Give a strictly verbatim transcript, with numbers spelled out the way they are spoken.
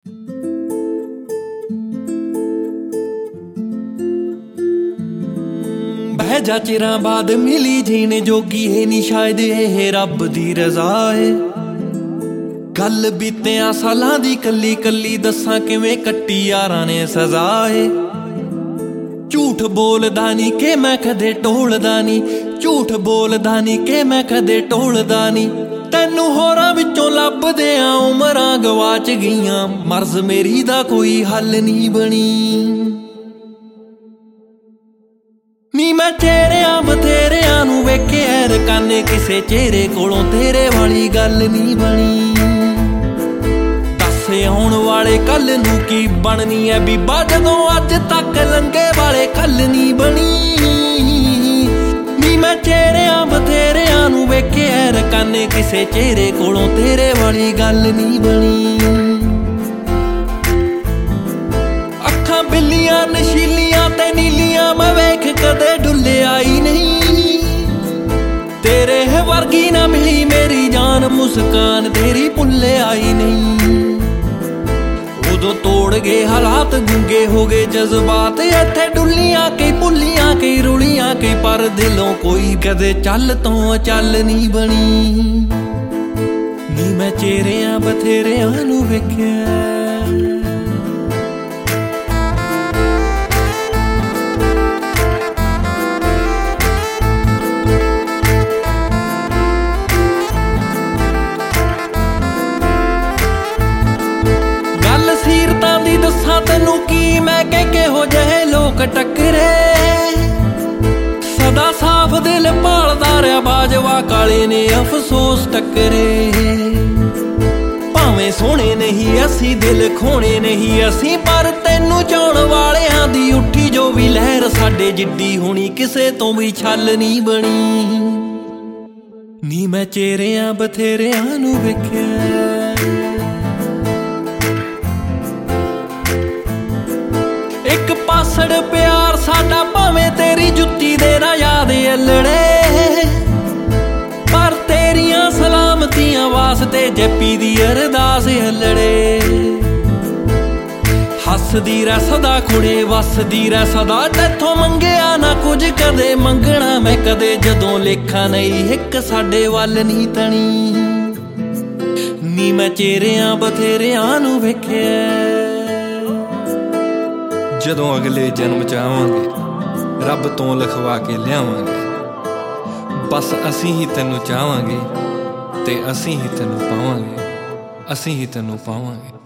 ਬਹਿ ਜਾ ਚਿਰਾਂ ਬਾਅਦ ਮਿਲੀ ਜੀਣ ਜੋਗੀ ਹੈ ਨੀ ਸ਼ਾਇਦ ਇਹ ਰੱਬ ਦੀ ਰਜ਼ਾ ਏ। ਗੱਲ ਬੀਤਿਆਂ ਸਾਲਾਂ ਦੀ ਕੱਲੀ ਕੱਲੀ ਦੱਸਾਂ ਕਿਵੇਂ ਕੱਟੀ ਯਾਰਾਂ ਨੇ ਸਜ਼ਾ ਏ। ਝੂਠ ਬੋਲਦਾ ਨੀ ਕਿ ਮੈਂ ਕਦੇ ਟੋਲਦਾ ਨੀ, ਝੂਠ ਬੋਲਦਾ ਨੀ ਕਿ ਮੈਂ ਕਦੇ ਟੋਲਦਾ ਨੀ। ਤੈਨੂੰ ਹੋਰਾਂ ਵਿੱਚੋਂ ਲੱਭਦਿਆਂ ਉਮਰਾਂ ਗਵਾਚ ਗਈਆਂ, ਮਰਜ਼ ਮੇਰੀ ਦਾ ਕੋਈ ਹੱਲ ਨੀ ਬਣੀ। ਨੀ ਮੈਂ ਚਿਹਰਿਆਂ ਬਥੇਰਿਆਂ ਨੂੰ ਵੇਖਿਆ ਰਕਾਨੇ, ਕਿਸੇ ਚਿਹਰੇ ਕੋਲੋਂ ਤੇਰੇ ਵਾਲੀ ਗੱਲ ਨੀ ਬਣੀ। ਦੱਸ ਆਉਣ ਵਾਲੇ ਕੱਲ ਨੂੰ ਕੀ ਬਣਨੀ ਐ ਬੀਬਾ, ਜਦੋਂ ਅੱਜ ਤੱਕ ਲੰਘੇ ਵਾਲੇ ਕੱਲ ਨੀ ਬਣੀ। ਨੀ ਮੈਂ ਚਿਹਰਿਆਂ ਬਥੇਰਿਆਂ ਨੂੰ ਵੇਖਿਆ ਰਕਾਨੇ, ਕਿਸੇ ਚਿਹਰੇ ਕੋਲੋਂ ਤੇਰੇ ਵਾਲੀ ਗੱਲ ਨੀ ਬਣੀ। ਅੱਖਾਂ ਬਿੱਲੀਆਂ ਨਸ਼ੀਲੀਆਂ ਤੇ ਨੀਲੀਆਂ ਮੈਂ ਵੇਖ ਕਦੇ ਡੁੱਲਿਆ ਹੀ ਨਹੀਂ। ਤੇਰੇ ਵਰਗੀ ਨਾ ਮਿਲੀ ਮੇਰੀ ਜਾਨ, ਮੁਸਕਾਨ ਤੇਰੀ ਭੁੱਲਿਆ ਹੀ ਨਹੀਂ। ਉਦੋਂ ਤੋੜ ਗਏ ਹਾਲਾਤ, ਗੁੰਗੇ ਹੋ ਗਏ ਜਜ਼ਬਾਤ, ਇੱਥੇ ਡੁੱਲੀਆਂ ਕਈ ਭੁੱਲੀਆਂ ਕਈ ਰੁਲੀਆਂ ਕਈ, ਪਰ ਦਿਲੋਂ ਕੋਈ ਕਦੇ ਚੱਲ ਤੋਂ ਚੱਲ ਨਹੀਂ ਬਣੀ। ਨੀ ਮੈਂ ਚਿਹਰਿਆਂ ਬਥੇਰਿਆਂ ਨੂੰ ਵੇਖਿਆ, ਸੀਰਤਾਂ ਦੀ ਦੱਸਾਂ ਤੈਨੂੰ ਕੀ ਮੈਂ ਕਿ ਕਿਹੋ ਜਿਹੇ ਲੋਕ ਟੱਕਰੇ। ਸਦਾ ਸਾਫ਼ ਦਿਲ ਭਾਲਦਾ ਰਿਹਾ ਬਾਜਵਾ, ਕਾਲੇ ਨੇ ਅਫਸੋਸ ਟੱਕਰੇ। ਭਾਵੇਂ ਸੋਹਣੇ ਨਹੀਂ ਅਸੀਂ ਦਿਲ ਖੋਣੇ ਨਹੀਂ ਅਸੀਂ, ਪਰ ਤੈਨੂੰ ਚਾਹੁਣ ਵਾਲਿਆਂ ਦੀ ਉੱਠੀ ਜੋ ਵੀ ਲਹਿਰ ਸਾਡੇ ਜਿੱਡੀ ਹੋਣੀ, ਕਿਸੇ ਤੋਂ ਵੀ ਛੱਲ ਨਹੀਂ ਬਣੀ। ਨੀ ਮੈਂ ਚਿਹਰਿਆਂ ਬਥੇਰਿਆਂ ਨੂੰ ਵੇਖਿਆ, ਇੱਕ ਪਾਸੜ ਪਿਆਰ ਸਾਡਾ ਭਾਵੇਂ ਤੇਰੀ ਜੁੱਤੀ ਦੇ ਨਾ ਯਾਦ ਅਲੜੇ, ਪਰ ਤੇਰੀਆਂ ਸਲਾਮਤੀਆਂ ਵਾਸਤੇ ਜੱਪੀ ਦੀ ਅਰਦਾਸ ਅਲੜੇ। ਹੱਸਦੀ ਰਹਿ ਸਦਾ ਕੁੜੇ, ਵਸਦੀ ਰਹਿ ਸਦਾ, ਤੈਥੋਂ ਮੰਗਿਆ ਨਾ ਕੁਝ ਕਦੇ ਮੰਗਣਾ ਮੈਂ ਕਦੇ, ਜਦੋਂ ਲੇਖਾਂ ਨਹੀਂ ਇੱਕ ਸਾਡੇ ਵੱਲ ਨਹੀਂ ਤਣੀ। ਨੀ ਮੈਂ ਚਿਹਰਿਆਂ ਬਥੇਰਿਆਂ ਨੂੰ ਵੇਖਿਆ, ਜਦੋਂ ਅਗਲੇ ਜਨਮ ਚ ਆਵਾਂਗੇ ਰੱਬ ਤੋਂ ਲਿਖਵਾ ਕੇ ਲਿਆਵਾਂਗੇ, ਬਸ ਅਸੀਂ ਹੀ ਤੈਨੂੰ ਚਾਹਾਂਗੇ ਤੇ ਅਸੀਂ ਹੀ ਤੈਨੂੰ ਪਾਵਾਂਗੇ, ਅਸੀਂ ਹੀ ਤੈਨੂੰ ਪਾਵਾਂਗੇ।